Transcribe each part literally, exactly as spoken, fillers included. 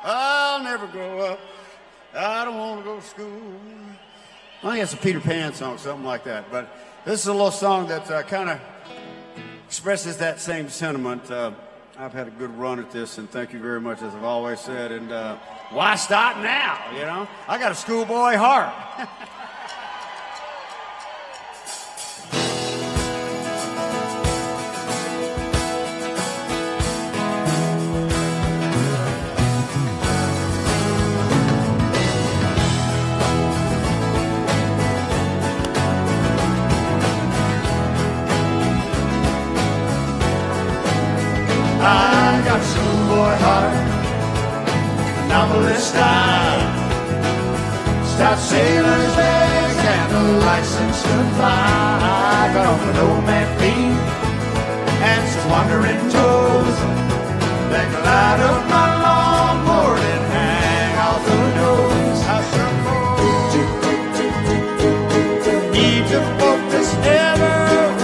I'll never grow up. I don't want to go to school. I think it's a Peter Pan song, something like that. But this is a little song that uh, kind of expresses that same sentiment. Uh, I've had a good run at this, and thank you very much, as I've always said. And uh, why stop now, you know? I got a schoolboy heart. I got a schoolboy heart, novelist style. Stout sailor's legs and a license to fly. I got on my nomad feet and some wandering toes that can light up my longboard and hang off the nose. I suppose need to focus ever.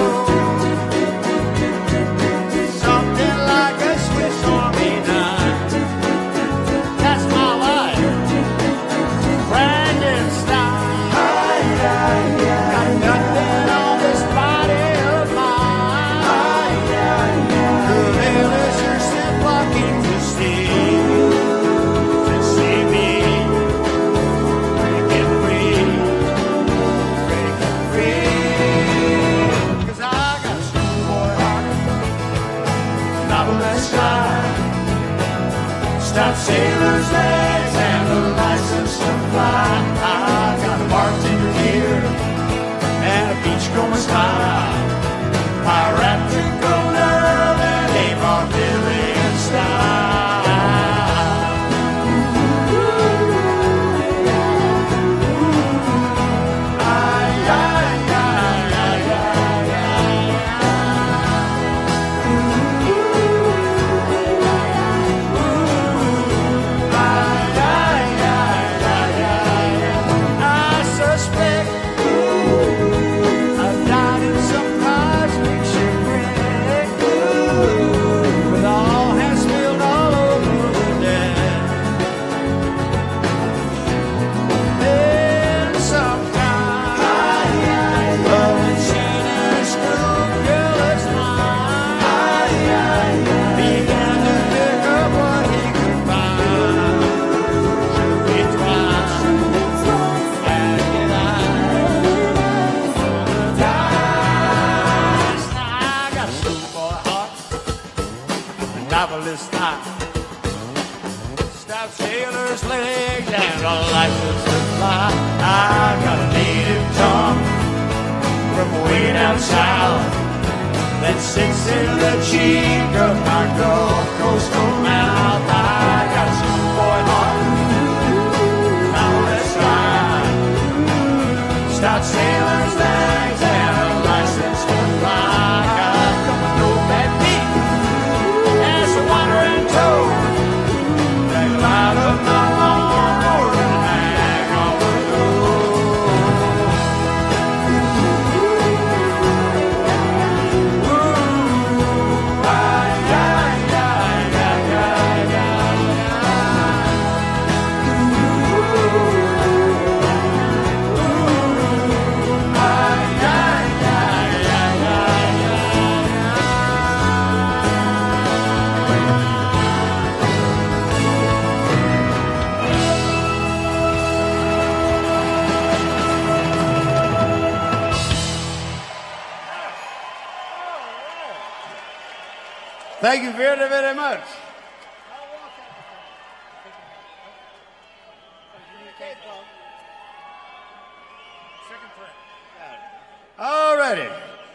Stout sailor's legs and a license to fly. I got a bartender here and a beachcomber smile. Piratical nerve and a vaudevillian style. Ay, ay, ay, ay, ay, novelist eye. Stout sailor's legs and a license to fly. I got a native tongue from way down south that sits in the cheek of my Gulf Coastal mouth. I got a schoolboy heart, novelist eye. Stout sailor's legs and a license to fly. Thank you very, very much. All righty.